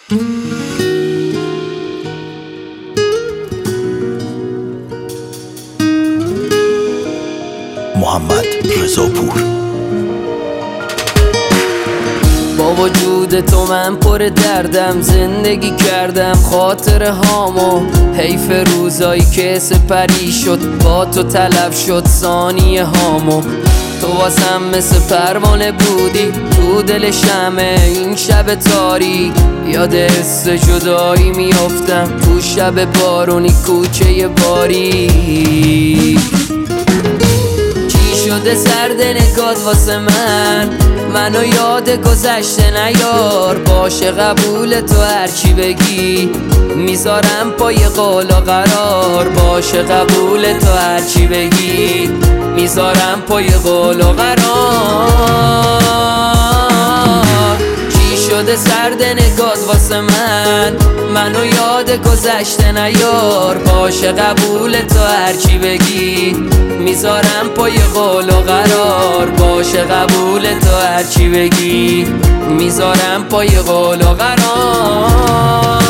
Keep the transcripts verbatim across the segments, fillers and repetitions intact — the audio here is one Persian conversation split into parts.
محمد رضا پور. با وجود تو من پر دردم، زندگی کردم خاطر هامو. حیف روزایی که سپری شد، با تو تلف شد ثانیه هامو. تو واسم مثل پروانه بودی تو دل شمع این شب تاریک. یاد حس جدایی میافتم تو شب بارونی کوچه باریک. چی شده سرد نگات واسه من؟ منو یاد گذشته نیار. باشه قبول تو هرچی بگی، میذارم پای قول و قرار. باشه قبول تو هرچی بگی، میذارم پای قول و قرار. چی شده سرد نگات واسه من؟ منو یاد گذشته نیار. باشه قبول تو هرچی بگی، میذارم پای قول و قرار. باشه قبول تو هرچی بگی، میذارم پای قول و قرار.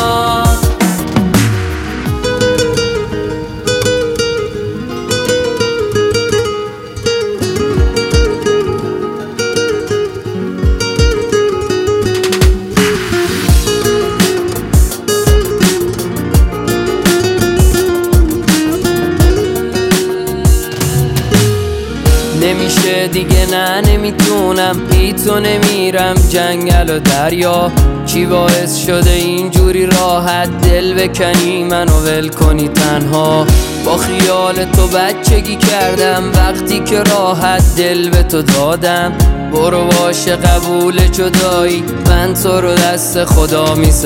نمیشه دیگه، نه نمیتونم بی تو نمیرم جنگل و دریا. چی باعث شده اینجوری راحت دل بکنی منو ول کنی تنها؟ با خیال تو بچگی کردم وقتی که راحت دل به تو دادم. برو باشه قبول جدایی، من تو رو دست خدا می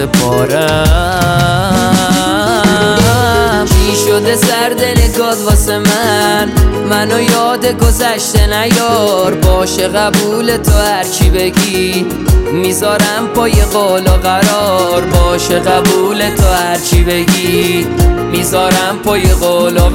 سپارم. چی شده سرد نگات واسه من؟ منو یاد گذشته نیار. باشه قبول تو هرچی بگی، میذارم پای قول و قرار. باشه قبول تو هرچی بگی، میذارم پای قول و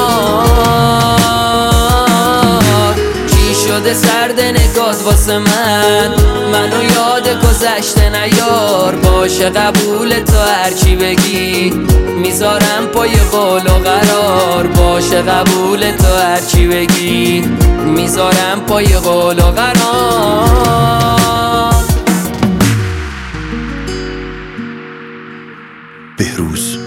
قرار. چی شده سرد نگات واسه من؟ منو یاد گذشته نیار. باشه قبول تو هرچی بگی، میذارم پای قول و قرار. باشه قبول تو هرچی بگی، میذارم پای قول و قرار. بهروز